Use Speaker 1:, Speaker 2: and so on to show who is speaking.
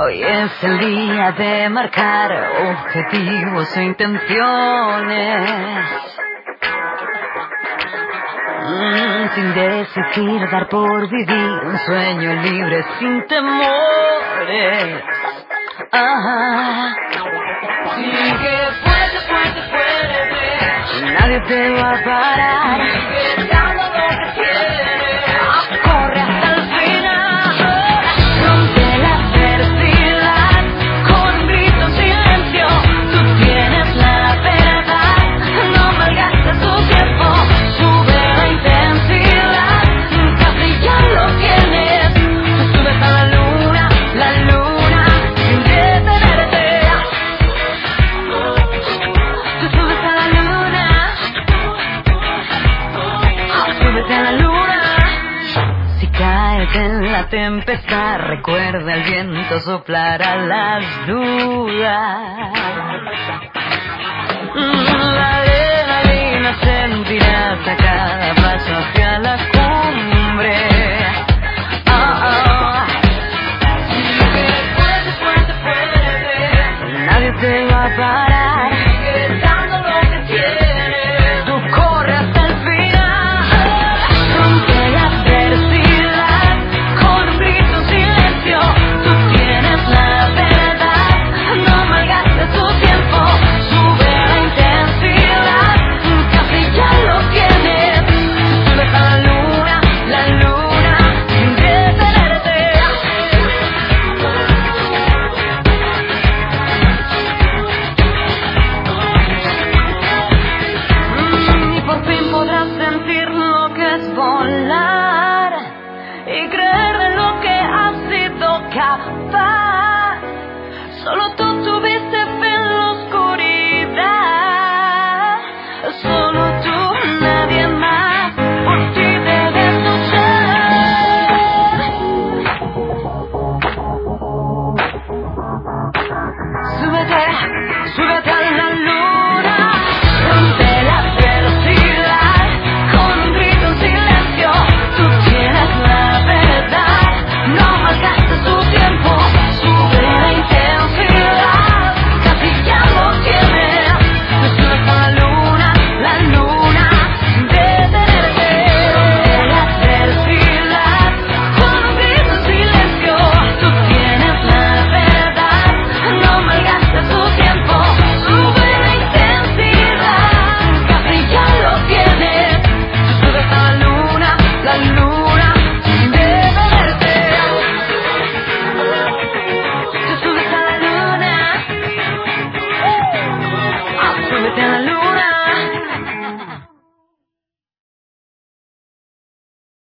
Speaker 1: Hoy es el día de marcar objetivos e intenciones. Sin desistir, dar por vivir un sueño libre sin temores. Sí que puedes, nadie te va a parar. Sigue dando lo que quieres, corre hasta el final. Rompe la adversidad con un grito en silencio. Tú tienes la verdad, no malgastes tu tiempo. Sube la intensidad, casi ya lo tienes. Tú subes a la luna sin detenerte. Tú subes a la luna, subes a la luna. Si caes en la tempestad, recuerda el viento soplará las dudas. La adrenalina sentirás a cada paso hacia la cumbre.